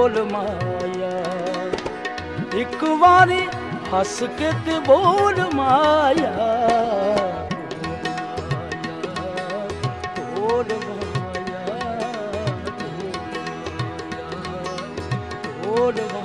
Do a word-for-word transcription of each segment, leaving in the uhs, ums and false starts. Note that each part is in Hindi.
ढोल माया। एक बारी हस के ते बोल माया, ढोल माया, ढोल माया।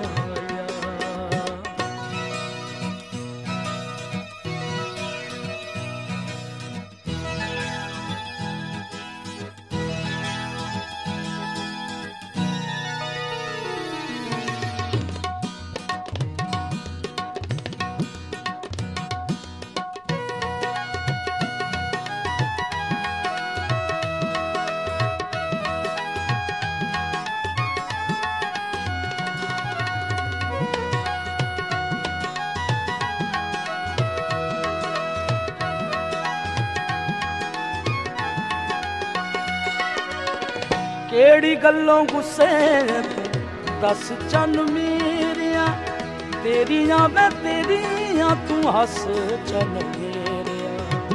केड़ी गल्लों गुस्से तू दस चन मेरिया, तेरिया मैं तेरिया तू हस चन मेरिया।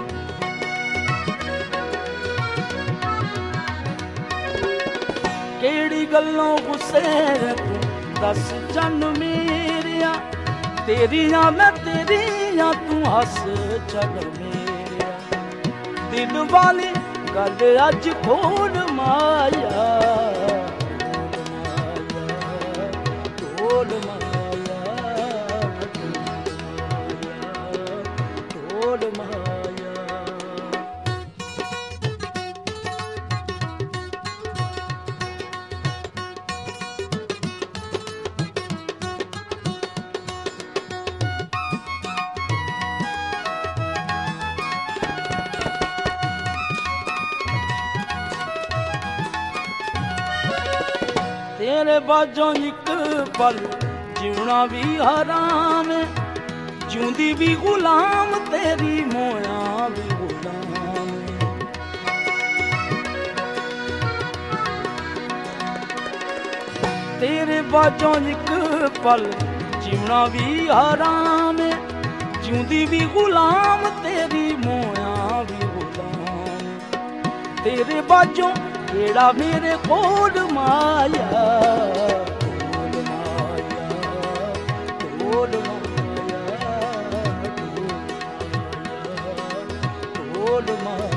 केड़ी गल्लों गुस्से तू दस चन मेरिया, तेरिया मैं तेरिया तू हस चन मेरिया। दिल वाली गल अज खोल माया, ढोल माया, ढोल माया। तेरे बाजों एक पल जीना भी हराम है, जिउंदी भी गुलाम तेरी मोया भी गुलाम है। तेरे बाजों एक पल जीना भी हराम है, जिउंदी भी गुलाम तेरी मोया भी गुलाम। तेरे बाजों केड़ा मेरे कोल माया, ढोल माया, ढोल माया, ढोल माया।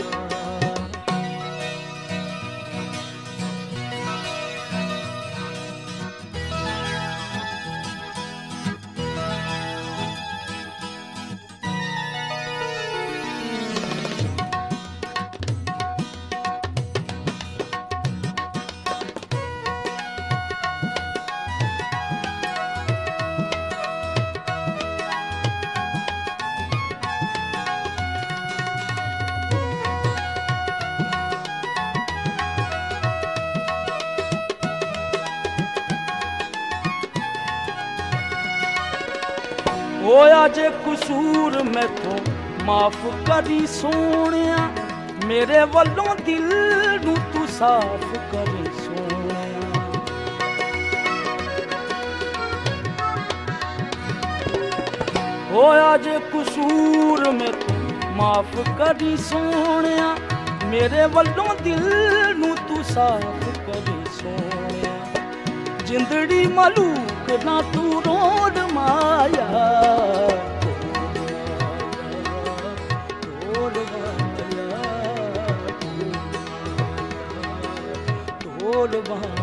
होया जे कसूर मैथों माफ करी सोनिया, मेरे वल्लों दिल नू तू साफ करी सोनिया। होया जे कसूर मैथों माफ करी सोनिया, मेरे वल्लों दिल नू तू साफ करी सोनिया। जिंदड़ी मलूक ना तू रोड माया, ढोल माया, ढोल माया।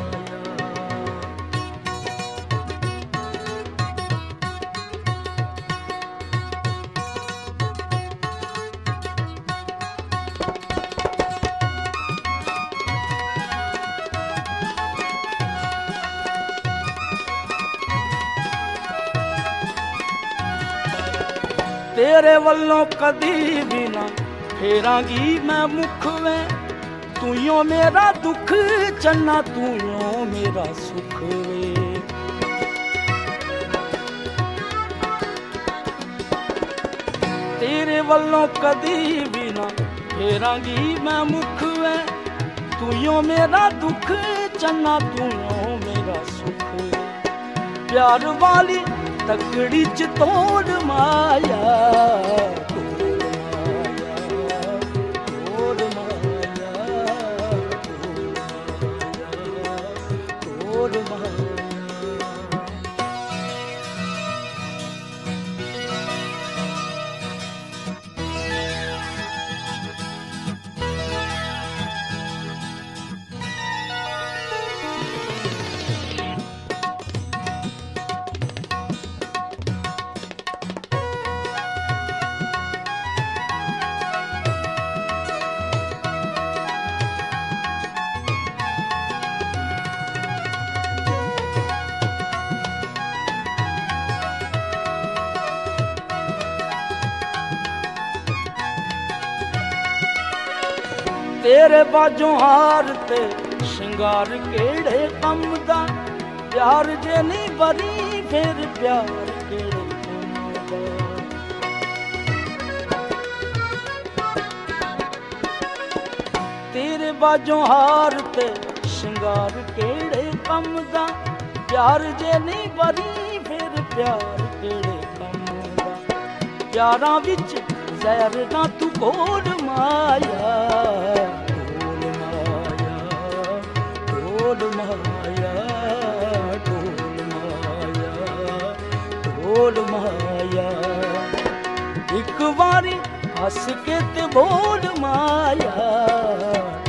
तेरे वल्लों कदी भी ना फेरांगी मैं मुख वे, तूं मेरा दुख चन्ना तूं मेरा सुख वे। तेरे वल्लों कदी भी ना फेरांगी मैं मुख वे, तूं मेरा दुख चन्ना तूं मेरा सुख वे। प्यार वाली तकड़ी च तोड़ माया, ढोल माया, ढोल माया, ढोल माया। तेरे बाजों हार ते शिंगार केड़े कम दा, प्यार जे नहीं बरी फिर प्यार केड़े कम दा। तेरे बाजों हार ते शिंगार केड़े कम दा, प्यार जे नहीं बरी फिर प्यार केड़े कम दा। प्यारां विच जहर ना तू घोल माया, ढोल माया ढोल माया ढोल माया ढोल माया। एक बारी हस के ते बोल माया,